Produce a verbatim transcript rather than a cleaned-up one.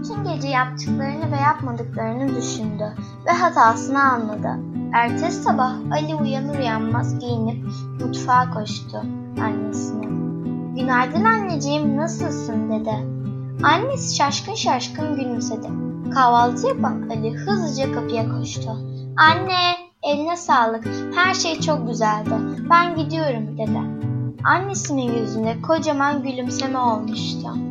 Bütün gece yaptıklarını ve yapmadıklarını düşündü ve hatasını anladı. Ertesi sabah Ali uyanır uyanmaz giyinip mutfağa koştu annesine. "Günaydın anneciğim, nasılsın?" dedi. Annesi şaşkın şaşkın gülümsedi. Kahvaltı yapan Ali hızlıca kapıya koştu. "Anne, eline sağlık, her şey çok güzeldi, ben gidiyorum." dedi. Annesinin yüzünde kocaman gülümseme olmuştu.